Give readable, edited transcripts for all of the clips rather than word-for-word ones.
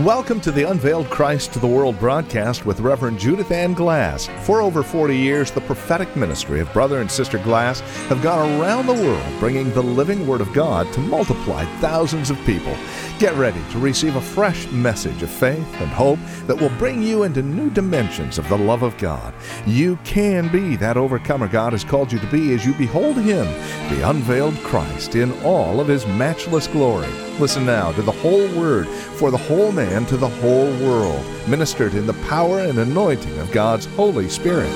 Welcome to the Unveiled Christ to the World broadcast with Reverend Judith Ann Glass. For over 40 years, the prophetic ministry of Brother and Sister Glass have gone around the world bringing the living Word of God to multiply thousands of people. Get ready to receive a fresh message of faith and hope that will bring you into new dimensions of the love of God. You can be that overcomer God has called you to be as you behold Him, the unveiled Christ, in all of His matchless glory. Listen now to the whole Word for the whole man to the whole world, ministered in the power and anointing of God's Holy Spirit.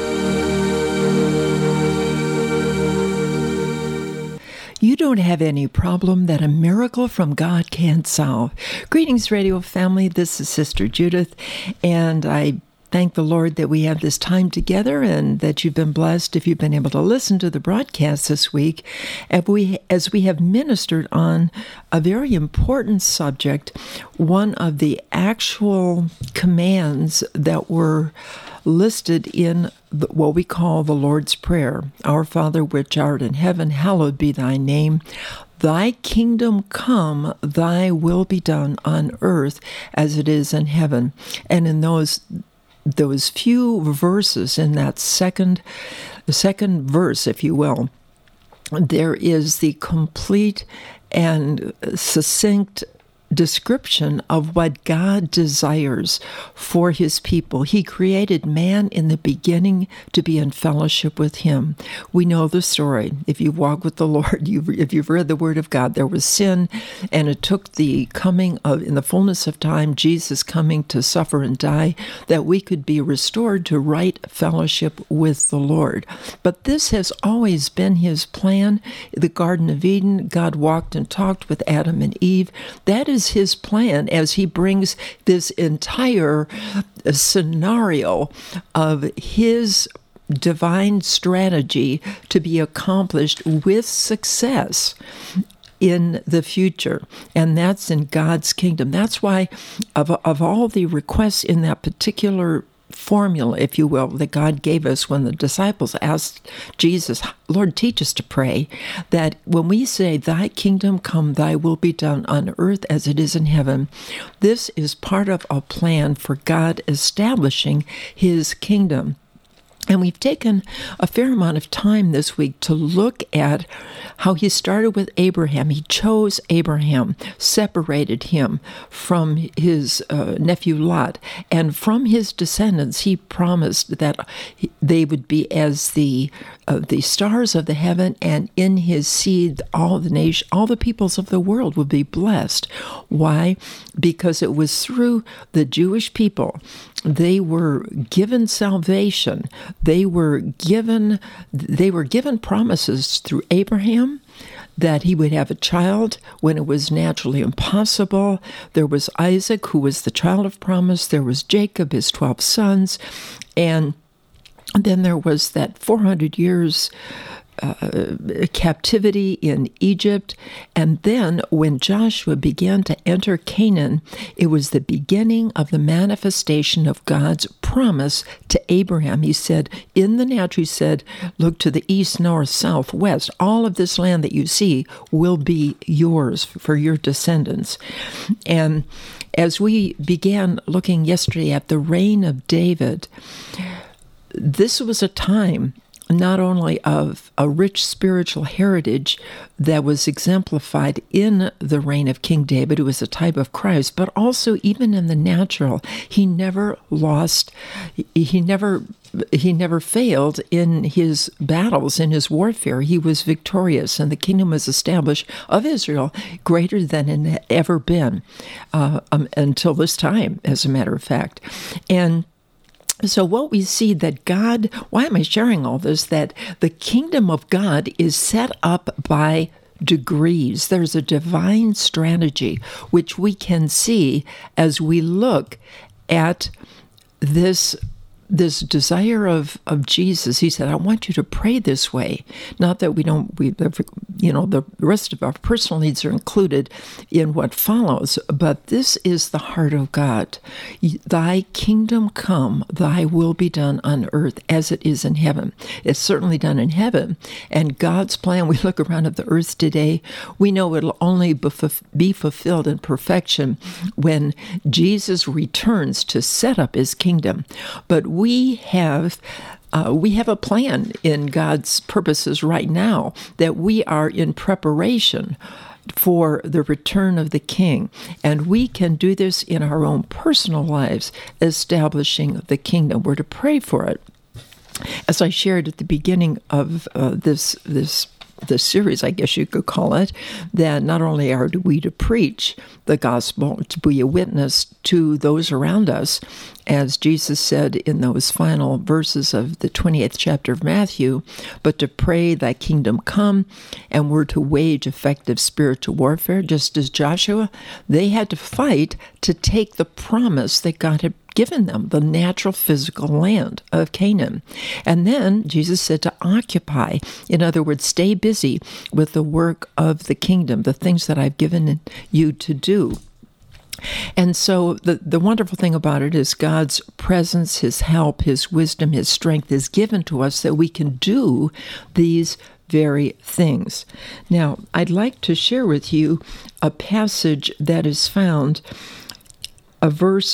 You don't have any problem that a miracle from God can't solve. Greetings, radio family. This is Sister Judith, and I thank the Lord that we have this time together and that you've been blessed if you've been able to listen to the broadcast this week as we have ministered on a very important subject, one of the actual commands that were listed in what we call the Lord's Prayer. Our Father which art in heaven, hallowed be thy name. Thy kingdom come, thy will be done on earth as it is in heaven. And in those few verses in that second verse, if you will, there is the complete and succinct description of what God desires for His people. He created man in the beginning to be in fellowship with Him. We know the story. If you walk with the Lord, if you've read the Word of God, there was sin, and it took the coming of, in the fullness of time, Jesus coming to suffer and die, that we could be restored to right fellowship with the Lord. But this has always been His plan. The Garden of Eden, God walked and talked with Adam and Eve. That is His plan as He brings this entire scenario of His divine strategy to be accomplished with success in the future, and that's in God's kingdom. That's why of all the requests in that particular formula, if you will, that God gave us when the disciples asked Jesus, Lord, teach us to pray, that when we say, thy kingdom come, thy will be done on earth as it is in heaven, this is part of a plan for God establishing His kingdom. And we've taken a fair amount of time this week to look at how He started with Abraham. He chose Abraham, separated him from his nephew Lot, and from his descendants He promised that they would be as the stars of the heaven, and in his seed all the peoples of the world would be blessed. Why? Because it was through the Jewish people they were given salvation. They were given promises through Abraham that he would have a child when it was naturally impossible. There was Isaac, who was the child of promise. There was Jacob, his 12 sons. And then there was that 400 years captivity in Egypt. And then when Joshua began to enter Canaan, it was the beginning of the manifestation of God's promise to Abraham. He said, in the natural, He said, look to the east, north, south, west. All of this land that you see will be yours for your descendants. And as we began looking yesterday at the reign of David, this was a time not only of a rich spiritual heritage that was exemplified in the reign of King David, who was a type of Christ, but also even in the natural. He never lost, he never failed in his battles, in his warfare. He was victorious, and the kingdom was established of Israel greater than it had ever been until this time, as a matter of fact. And so what we see that God, why am I sharing all this? That the kingdom of God is set up by degrees. There's a divine strategy which we can see as we look at this this desire of Jesus. He said, I want you to pray this way. Not that the rest of our personal needs are included in what follows, but this is the heart of God. Thy kingdom come, thy will be done on earth as it is in heaven. It's certainly done in heaven. And God's plan, we look around at the earth today, we know it'll only be fulfilled in perfection when Jesus returns to set up his kingdom. But we have a plan in God's purposes right now that we are in preparation for the return of the King. And we can do this in our own personal lives, establishing the kingdom. We're to pray for it. As I shared at the beginning of this series, I guess you could call it, that not only are we to preach the gospel, to be a witness to those around us, as Jesus said in those final verses of the 28th chapter of Matthew, but to pray thy kingdom come, and we're to wage effective spiritual warfare, just as Joshua, they had to fight to take the promise that God had given them, the natural physical land of Canaan. And then Jesus said to occupy, in other words, stay busy with the work of the kingdom, the things that I've given you to do. And so the wonderful thing about it is God's presence, his help, his wisdom, his strength is given to us that we can do these very things. Now, I'd like to share with you a passage that is found, a verse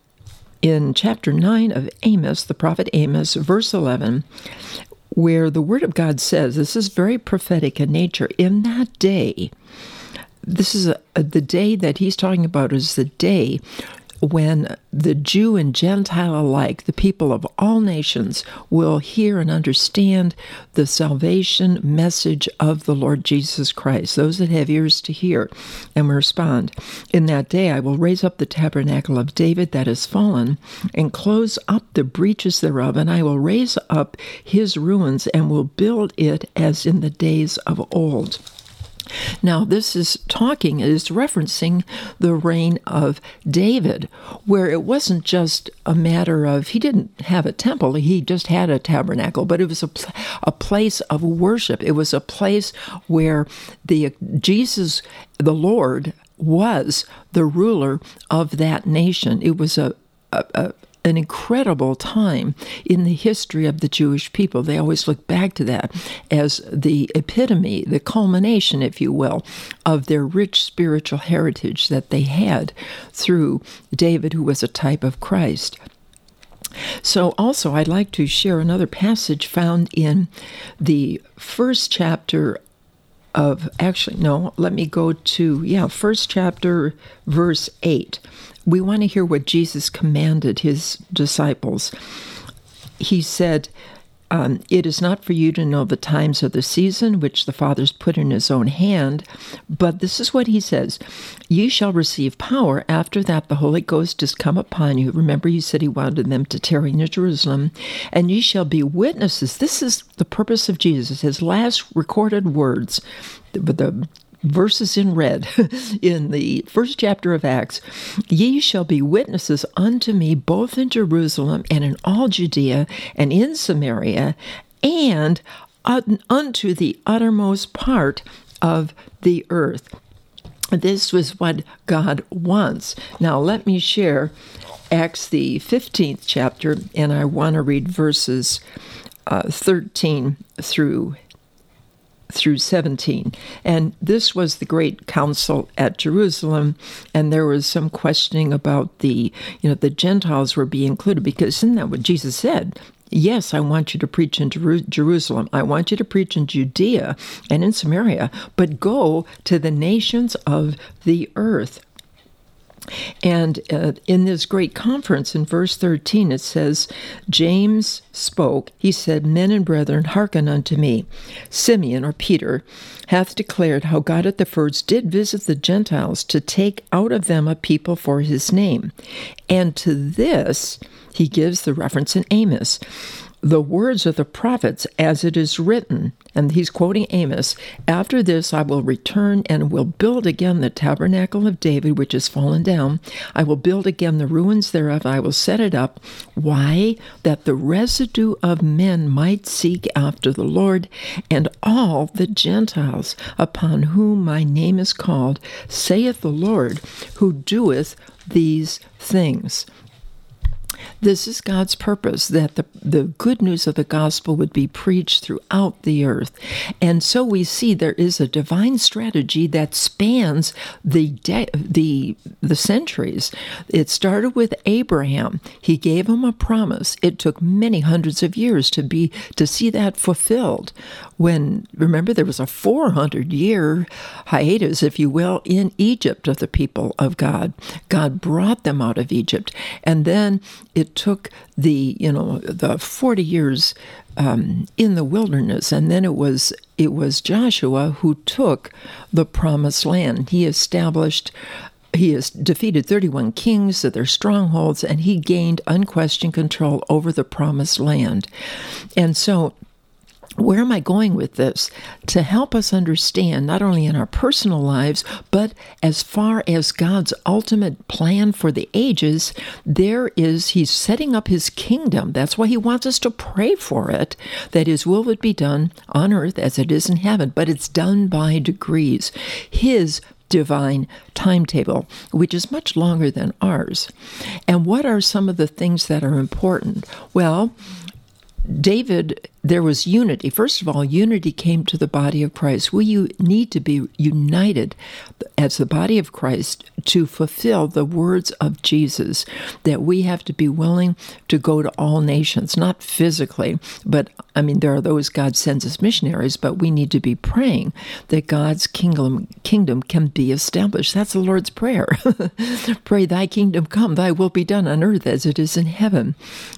in chapter 9 of Amos, the prophet Amos, verse 11, where the word of God says, this is very prophetic in nature, in that day, this is the day that he's talking about is the day when the Jew and Gentile alike, the people of all nations, will hear and understand the salvation message of the Lord Jesus Christ, those that have ears to hear and respond. In that day I will raise up the tabernacle of David that is fallen, and close up the breaches thereof, and I will raise up his ruins, and will build it as in the days of old. Now, this is referencing the reign of David, where it wasn't just a matter of, he didn't have a temple, he just had a tabernacle, but it was a place of worship. It was a place where Jesus, the Lord, was the ruler of that nation. It was an incredible time in the history of the Jewish people. They always look back to that as the epitome, the culmination, if you will, of their rich spiritual heritage that they had through David, who was a type of Christ. So also, I'd like to share another passage found in the first chapter first chapter, verse 8. We want to hear what Jesus commanded his disciples. He said, it is not for you to know the times of the season which the Father's put in his own hand, but this is what he says, ye shall receive power. After that the Holy Ghost is come upon you. Remember, he said he wanted them to tarry in Jerusalem, and ye shall be witnesses. This is the purpose of Jesus, his last recorded words, the verses in red in the first chapter of Acts. Ye shall be witnesses unto me both in Jerusalem and in all Judea and in Samaria and unto the uttermost part of the earth. This was what God wants. Now let me share Acts the 15th chapter, and I want to read verses 13 through 17. And this was the great council at Jerusalem, and there was some questioning about the Gentiles were being included, because isn't that what Jesus said? Yes, I want you to preach in Jerusalem. I want you to preach in Judea and in Samaria, but go to the nations of the earth. And in this great conference, in verse 13, it says, James spoke. He said, Men and brethren, hearken unto me. Simeon, or Peter, hath declared how God at the first did visit the Gentiles to take out of them a people for his name. And to this, he gives the reference in Amos, the words of the prophets as it is written. And he's quoting Amos. After this, I will return and will build again the tabernacle of David, which is fallen down. I will build again the ruins thereof. I will set it up. Why? That the residue of men might seek after the Lord, and all the Gentiles upon whom my name is called, saith the Lord, who doeth these things. This is God's purpose, that the good news of the gospel would be preached throughout the earth. And so we see there is a divine strategy that spans the centuries. It started with Abraham. He gave him a promise. It took many hundreds of years to see that fulfilled. When, remember, there was a 400-year hiatus, if you will, in Egypt of the people of God. God brought them out of Egypt. And then it took the 40 years in the wilderness, and then it was Joshua who took the promised land. He has defeated 31 kings at their strongholds, and he gained unquestioned control over the promised land. And so, where am I going with this? To help us understand, not only in our personal lives, but as far as God's ultimate plan for the ages, he's setting up his kingdom. That's why he wants us to pray for it, that his will would be done on earth as it is in heaven, but it's done by degrees. His divine timetable, which is much longer than ours. And what are some of the things that are important? Well, David, there was unity. First of all, unity came to the body of Christ. We need to be united as the body of Christ to fulfill the words of Jesus, that we have to be willing to go to all nations, not physically, but there are those God sends as missionaries, but we need to be praying that God's kingdom can be established. That's the Lord's Prayer. Pray, thy kingdom come, thy will be done on earth as it is in heaven.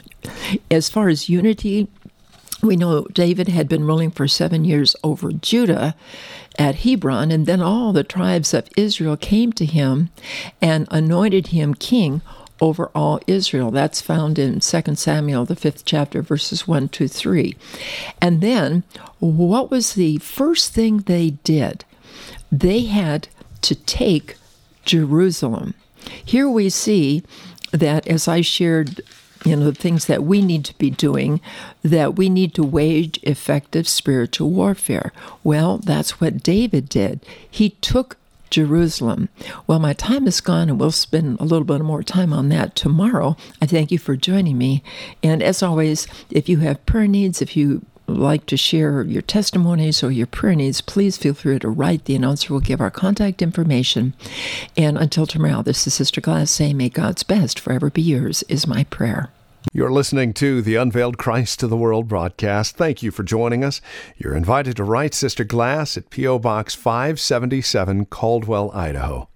As far as unity, we know David had been ruling for 7 years over Judah at Hebron, and then all the tribes of Israel came to him and anointed him king over all Israel. That's found in 2 Samuel, the 5th chapter, verses 1-3. And then, what was the first thing they did? They had to take Jerusalem. Here we see that, as I shared, the things that we need to be doing, that we need to wage effective spiritual warfare. Well, that's what David did. He took Jerusalem. Well, my time is gone, and we'll spend a little bit more time on that tomorrow. I thank you for joining me. And as always, if you have prayer needs, if you like to share your testimonies or your prayer needs, please feel free to write. The announcer will give our contact information. And until tomorrow, this is Sister Glass saying, may God's best forever be yours, is my prayer. You're listening to the Unveiled Christ to the World broadcast. Thank you for joining us. You're invited to write Sister Glass at P.O. Box 577, Caldwell, Idaho.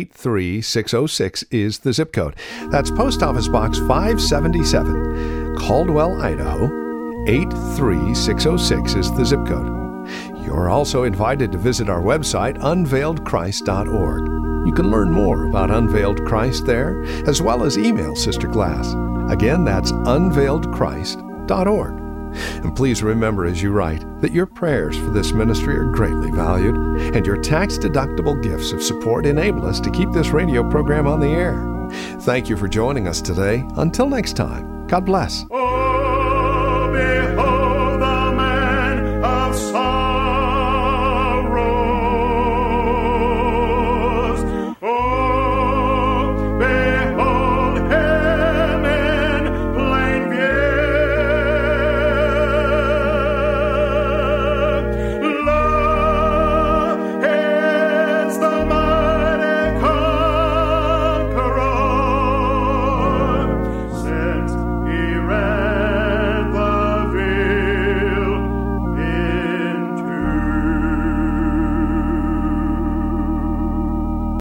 83606 is the zip code. That's Post Office Box 577, Caldwell, Idaho. 83606 is the zip code. You're also invited to visit our website, unveiledchrist.org. You can learn more about Unveiled Christ there, as well as email Sister Glass. Again, that's unveiledchrist.org. And please remember as you write that your prayers for this ministry are greatly valued, and your tax-deductible gifts of support enable us to keep this radio program on the air. Thank you for joining us today. Until next time, God bless.